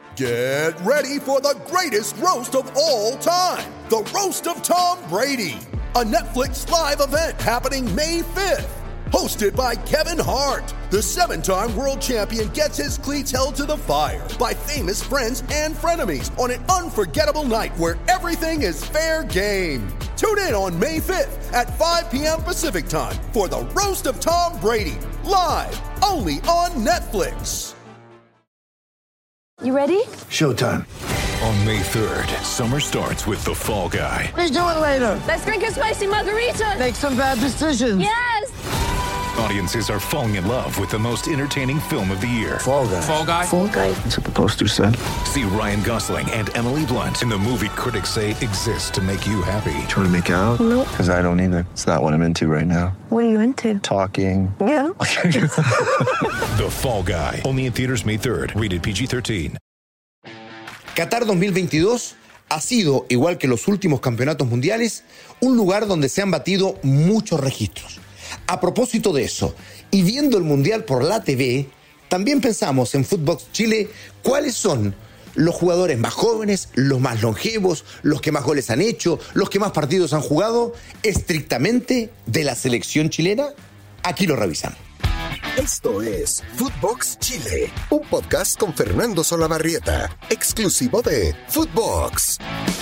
Get ready for the greatest roast of all time, the Roast of Tom Brady, a Netflix live event happening May 5th. Hosted by Kevin Hart, the 7-time world champion gets his cleats held to the fire by famous friends and frenemies on an unforgettable night where everything is fair game. Tune in on May 5th at 5 p.m. Pacific time for the Roast of Tom Brady, live only on Netflix. You ready? Showtime. On May 3rd, summer starts with The Fall Guy. Let's do it later. Let's drink a spicy margarita. Make some bad decisions. Yes! Audiences are falling in love with the most entertaining film of the year. Fall Guy. Fall Guy? Fall Guy. That's what the poster said. See Ryan Gosling and Emily Blunt in the movie critics say exists to make you happy. Trying to make it out? Nope. Because I don't either. It's not what I'm into right now. What are you into? Talking. Yeah. The Fall Guy. Only in theaters May 3rd. Rated PG-13. Qatar 2022 ha sido, igual que los últimos campeonatos mundiales, un lugar donde se han batido muchos registros. A propósito de eso, y viendo el Mundial por la TV, también pensamos en Footbox Chile cuáles son los jugadores más jóvenes, los más longevos, los que más goles han hecho, los que más partidos han jugado, estrictamente de la selección chilena. Aquí lo revisamos. Esto es Footbox Chile, un podcast con Fernando Solabarrieta, exclusivo de Footbox.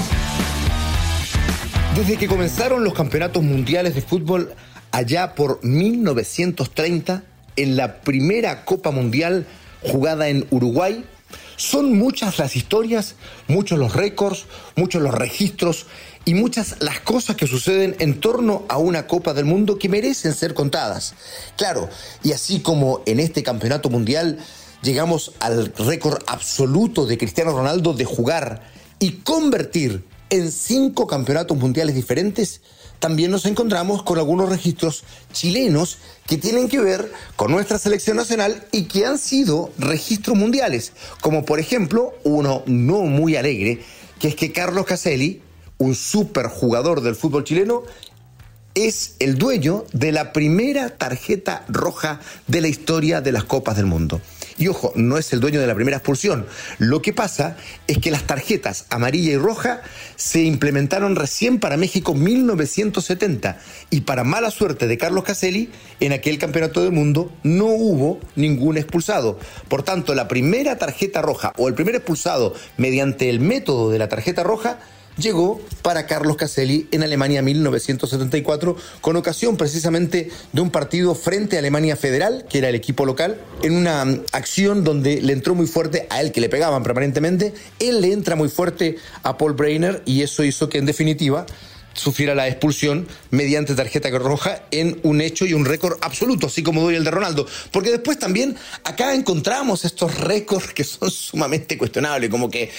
Desde que comenzaron los campeonatos mundiales de fútbol allá por 1930, en la primera Copa Mundial jugada en Uruguay, son muchas las historias, muchos los récords, muchos los registros y muchas las cosas que suceden en torno a una Copa del Mundo que merecen ser contadas. Claro, y así como en este campeonato mundial llegamos al récord absoluto de Cristiano Ronaldo de jugar y convertir en 5 campeonatos mundiales diferentes, también nos encontramos con algunos registros chilenos que tienen que ver con nuestra selección nacional y que han sido registros mundiales, como por ejemplo uno no muy alegre, que es que Carlos Caselli, un superjugador del fútbol chileno, es el dueño de la primera tarjeta roja de la historia de las Copas del Mundo. Y ojo, no es el dueño de la primera expulsión. Lo que pasa es que las tarjetas amarilla y roja se implementaron recién para México 1970. Y para mala suerte de Carlos Caselli, en aquel campeonato del mundo no hubo ningún expulsado. Por tanto, la primera tarjeta roja o el primer expulsado mediante el método de la tarjeta roja llegó para Carlos Caselli en Alemania 1974, con ocasión precisamente de un partido frente a Alemania Federal, que era el equipo local, en una acción donde le entró muy fuerte a él, que le pegaban permanentemente, él le entra muy fuerte a Paul Breitner y eso hizo que en definitiva sufriera la expulsión mediante tarjeta roja en un hecho y un récord absoluto, así como doy el de Ronaldo. Porque después también acá encontramos estos récords que son sumamente cuestionables, como que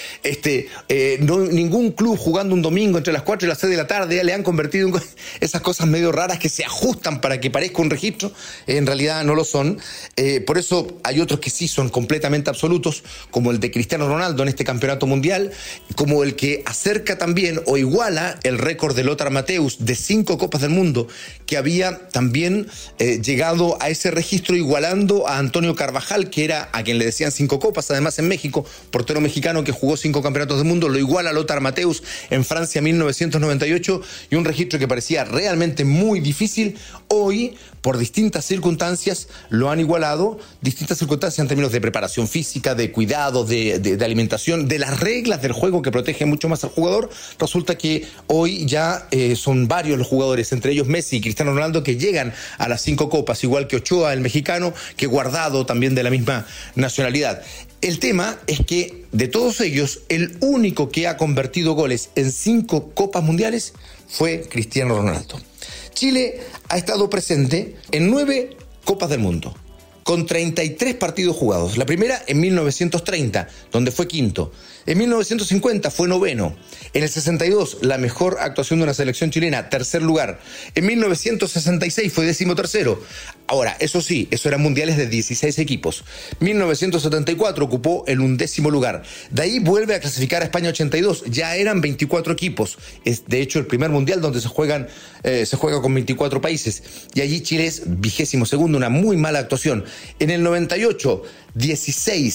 ningún club jugando un domingo entre las 4 y las 6 de la tarde ya le han convertido en esas cosas medio raras que se ajustan para que parezca un registro, en realidad no lo son. Por eso hay otros que sí son completamente absolutos, como el de Cristiano Ronaldo en este campeonato mundial, como el que acerca también o iguala el récord de Lothar Matthäus de 5 Copas del Mundo, que había también llegado a ese registro igualando a Antonio Carvajal, que era a quien le decían 5 copas, además en México, portero mexicano que jugó 5 campeonatos del mundo, lo iguala a Lothar Matthäus en Francia 1998, y un registro que parecía realmente muy difícil, hoy, por distintas circunstancias, lo han igualado, distintas circunstancias en términos de preparación física, de cuidado, de alimentación, de las reglas del juego que protegen mucho más al jugador. Resulta que hoy ya son varios los jugadores, entre ellos Messi y Cristiano Ronaldo, que llegan a las 5 copas, igual que Ochoa, el mexicano, que Guardado, también de la misma nacionalidad. El tema es que de todos ellos, el único que ha convertido goles en 5 copas mundiales fue Cristiano Ronaldo. Chile ha estado presente en 9 Copas del Mundo, con 33 partidos jugados. La primera en 1930, donde fue quinto. En 1950 fue noveno. En el 62, la mejor actuación de una selección chilena, tercer lugar. En 1966 fue 13º. Ahora, eso sí, eso eran mundiales de 16 equipos. 1974 ocupó el 11º lugar. De ahí vuelve a clasificar a España 82. Ya eran 24 equipos. Es de hecho el primer mundial donde se juega con 24 países. Y allí Chile es 22º, una muy mala actuación. En el 98, 16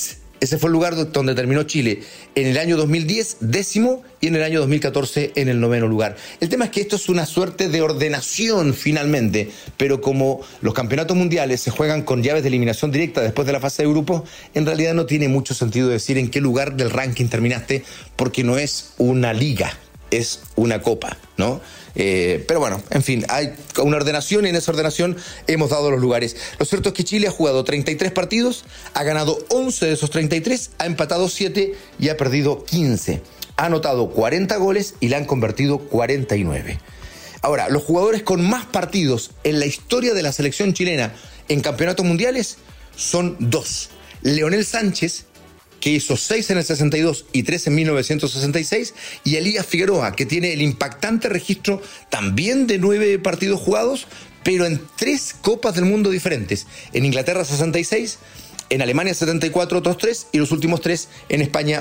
Ese fue el lugar donde terminó Chile en el año 2010, 10º, y en el año 2014 en el 9º lugar. El tema es que esto es una suerte de ordenación finalmente, pero como los campeonatos mundiales se juegan con llaves de eliminación directa después de la fase de grupos, en realidad no tiene mucho sentido decir en qué lugar del ranking terminaste, porque no es una liga, es una copa, ¿no? Pero bueno, en fin, hay una ordenación y en esa ordenación hemos dado los lugares. Lo cierto es que Chile ha jugado 33 partidos, ha ganado 11 de esos 33, ha empatado 7 y ha perdido 15. Ha anotado 40 goles y le han convertido 49. Ahora, los jugadores con más partidos en la historia de la selección chilena en campeonatos mundiales son 2. Leonel Sánchez, que hizo 6 en el 62 y 3 en 1966, y Elías Figueroa, que tiene el impactante registro también de 9 partidos jugados, pero en 3 Copas del Mundo diferentes. En Inglaterra 66, en Alemania 74 otros 3 y los últimos 3 en España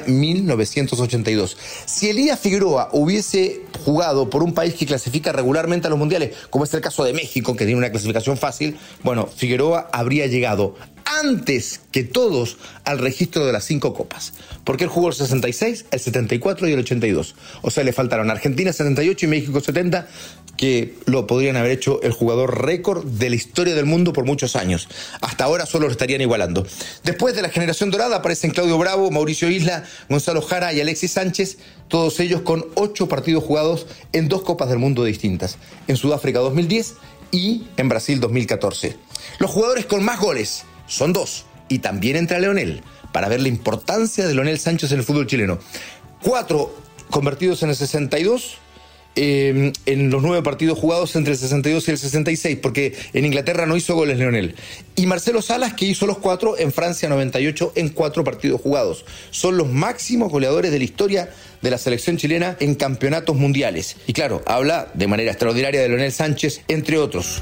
1982. Si Elías Figueroa hubiese jugado por un país que clasifica regularmente a los mundiales, como es el caso de México, que tiene una clasificación fácil, bueno, Figueroa habría llegado antes que todos al registro de las 5 copas, porque él jugó el 66, el 74 y el 82. O sea, le faltaron Argentina 78 y México 70, que lo podrían haber hecho el jugador récord de la historia del mundo por muchos años. Hasta ahora solo lo estarían igualando. Después de la generación dorada aparecen Claudio Bravo, Mauricio Isla, Gonzalo Jara y Alexis Sánchez, todos ellos con 8 partidos jugados en 2 Copas del Mundo distintas, en Sudáfrica 2010 y en Brasil 2014. Los jugadores con más goles son 2, y también entra Leonel, para ver la importancia de Leonel Sánchez en el fútbol chileno. 4 convertidos en el 62, en los 9 partidos jugados entre el 62 y el 66, porque en Inglaterra no hizo goles Leonel. Y Marcelo Salas, que hizo los 4 en Francia 98 en 4 partidos jugados. Son los máximos goleadores de la historia de la selección chilena en campeonatos mundiales. Y claro, habla de manera extraordinaria de Leonel Sánchez, entre otros.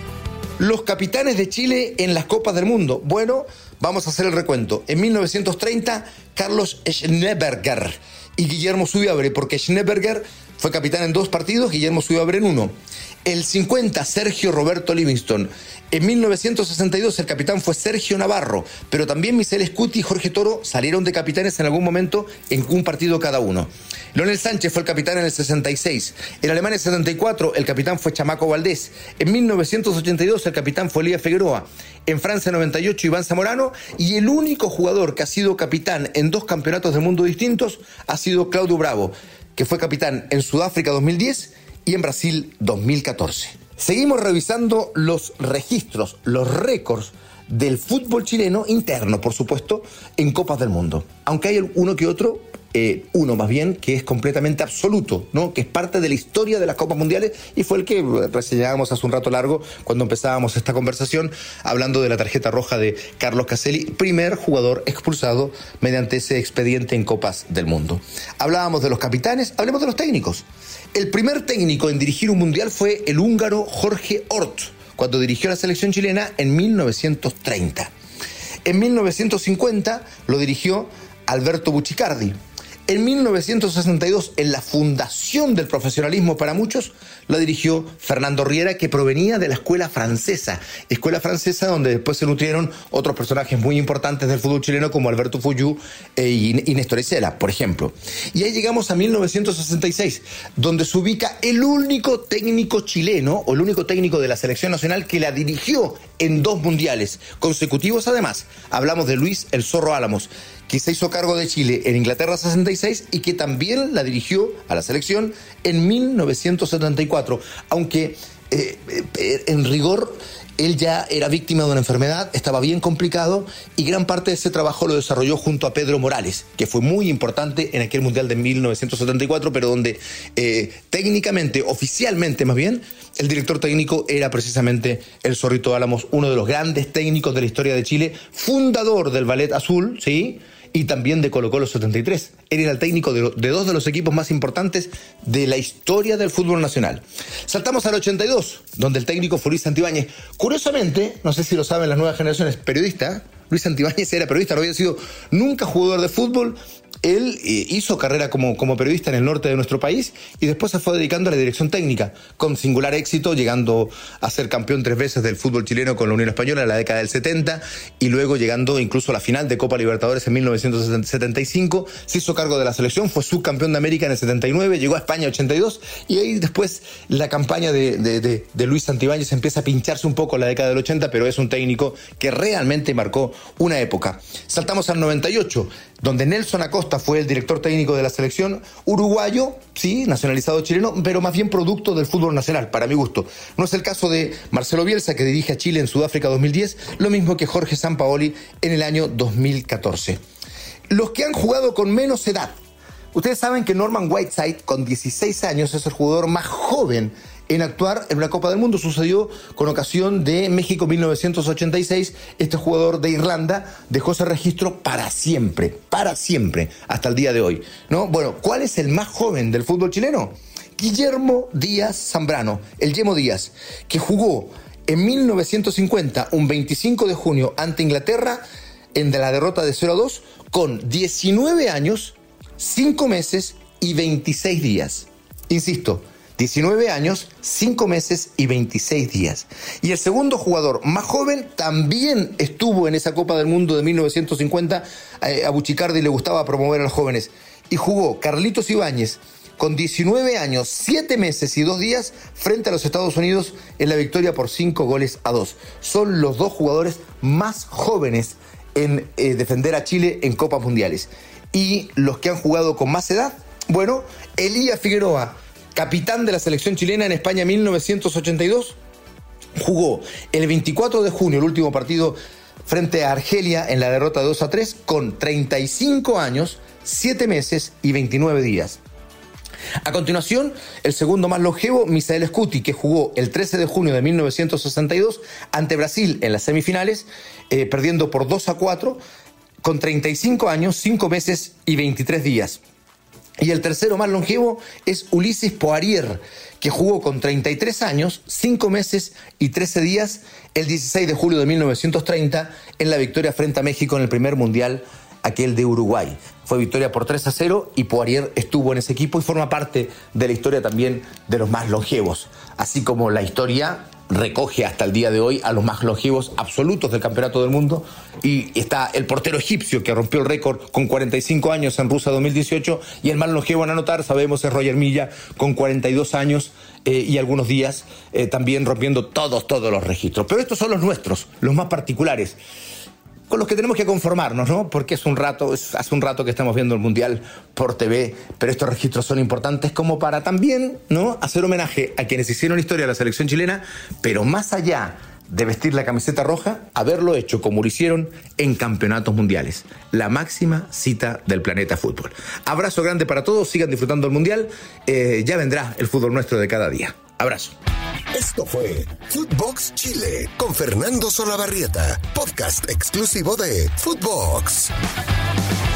Los capitanes de Chile en las Copas del Mundo. Bueno, vamos a hacer el recuento. En 1930, Carlos Schneeberger y Guillermo Zubiabre, porque Schneeberger fue capitán en 2 partidos, Guillermo Zubiabre en 1. El 50, Sergio Roberto Livingston. En 1962 el capitán fue Sergio Navarro, pero también Michel Scuti y Jorge Toro salieron de capitanes en algún momento en un partido cada uno. Leonel Sánchez fue el capitán en el 66. En Alemania 74 el capitán fue Chamaco Valdés. En 1982 el capitán fue Elías Figueroa. En Francia 98 Iván Zamorano. Y el único jugador que ha sido capitán en 2 campeonatos del mundo distintos ha sido Claudio Bravo, que fue capitán en Sudáfrica 2010 y en Brasil 2014. Seguimos revisando los registros, los récords del fútbol chileno interno, por supuesto, en Copas del Mundo. Aunque hay uno que otro, uno más bien, que es completamente absoluto, ¿no? Que es parte de la historia de las Copas Mundiales y fue el que reseñábamos hace un rato largo cuando empezábamos esta conversación hablando de la tarjeta roja de Carlos Caselli, primer jugador expulsado mediante ese expediente en Copas del Mundo. Hablábamos de los capitanes, hablemos de los técnicos. El primer técnico en dirigir un mundial fue el húngaro Jorge Hort, cuando dirigió la selección chilena en 1930. En 1950 lo dirigió Alberto Buccicardi. En 1962, en la fundación del profesionalismo para muchos, la dirigió Fernando Riera, que provenía de la escuela francesa donde después se nutrieron otros personajes muy importantes del fútbol chileno como Alberto Fuyú y Néstor Isela, por ejemplo. Y ahí llegamos a 1966, donde se ubica el único técnico chileno, o el único técnico de la selección nacional que la dirigió en 2 mundiales consecutivos. Además, hablamos de Luis El Zorro Álamos, que se hizo cargo de Chile en Inglaterra 66 y que también la dirigió a la selección en 1974, aunque en rigor él ya era víctima de una enfermedad, estaba bien complicado y gran parte de ese trabajo lo desarrolló junto a Pedro Morales, que fue muy importante en aquel Mundial de 1974, pero donde técnicamente, oficialmente más bien, el director técnico era precisamente el Zorrito Álamos, uno de los grandes técnicos de la historia de Chile, fundador del Ballet Azul, ¿sí?, y también de Colo-Colo 73. Él era el técnico de 2 de los equipos más importantes de la historia del fútbol nacional. Saltamos al 82, donde el técnico fue Luis Santibáñez. Curiosamente, no sé si lo saben las nuevas generaciones, periodista. Luis Santibáñez era periodista, no había sido nunca jugador de fútbol él hizo carrera como periodista en el norte de nuestro país y después se fue dedicando a la dirección técnica, con singular éxito, llegando a ser campeón 3 veces del fútbol chileno con la Unión Española en la década del 70 y luego llegando incluso a la final de Copa Libertadores en 1975. Se hizo cargo de la selección, fue subcampeón de América en el 79, llegó a España 82 y ahí después la campaña de Luis Santibáñez empieza a pincharse un poco en la década del 80, pero es un técnico que realmente marcó una época. Saltamos al 98, donde Nelson Acosta fue el director técnico de la selección, uruguayo, sí, nacionalizado chileno, pero más bien producto del fútbol nacional, para mi gusto. No es el caso de Marcelo Bielsa, que dirige a Chile en Sudáfrica 2010, lo mismo que Jorge Sampaoli en el año 2014. Los que han jugado con menos edad. Ustedes saben que Norman Whiteside, con 16 años, es el jugador más joven en actuar en una Copa del Mundo. Sucedió con ocasión de México 1986. Este jugador de Irlanda dejó ese registro para siempre, hasta el día de hoy, ¿no? Bueno, ¿cuál es el más joven del fútbol chileno? Guillermo Díaz Zambrano, el Yemo Díaz, que jugó en 1950, un 25 de junio, ante Inglaterra, en la derrota de 0-2, con 19 años, 5 meses y 26 días. Insisto, 19 años, 5 meses y 26 días. Y el segundo jugador más joven también estuvo en esa Copa del Mundo de 1950. A Buchicardi le gustaba promover a los jóvenes. Y jugó Carlitos Ibáñez con 19 años, 7 meses y 2 días frente a los Estados Unidos en la victoria por 5-2. Son los 2 jugadores más jóvenes en defender a Chile en Copas Mundiales. Y los que han jugado con más edad, bueno, Elías Figueroa, capitán de la selección chilena en España 1982, jugó el 24 de junio, el último partido frente a Argelia en la derrota de 2-3, con 35 años, 7 meses y 29 días. A continuación, el segundo más longevo, Misael Scuti, que jugó el 13 de junio de 1962 ante Brasil en las semifinales, perdiendo por 2-4, con 35 años, 5 meses y 23 días. Y el tercero más longevo es Ulises Poirier, que jugó con 33 años, 5 meses y 13 días el 16 de julio de 1930 en la victoria frente a México en el primer mundial, aquel de Uruguay. Fue victoria por 3-0 y Poirier estuvo en ese equipo y forma parte de la historia también de los más longevos. Así como la historia recoge hasta el día de hoy a los más longevos absolutos del Campeonato del Mundo, y está el portero egipcio que rompió el récord con 45 años en Rusia 2018, y el más longevo en anotar, sabemos, es Roger Milla con 42 años y algunos días, también rompiendo todos los registros. Pero estos son los nuestros, los más particulares, con los que tenemos que conformarnos, ¿no? Porque hace un rato que estamos viendo el Mundial por TV, pero estos registros son importantes como para también, ¿no?, hacer homenaje a quienes hicieron historia de la selección chilena, pero más allá de vestir la camiseta roja, haberlo hecho como lo hicieron en campeonatos mundiales. La máxima cita del planeta fútbol. Abrazo grande para todos, sigan disfrutando el Mundial, ya vendrá el fútbol nuestro de cada día. Abrazo. Esto fue Footbox Chile con Fernando Solabarrieta, podcast exclusivo de Footbox.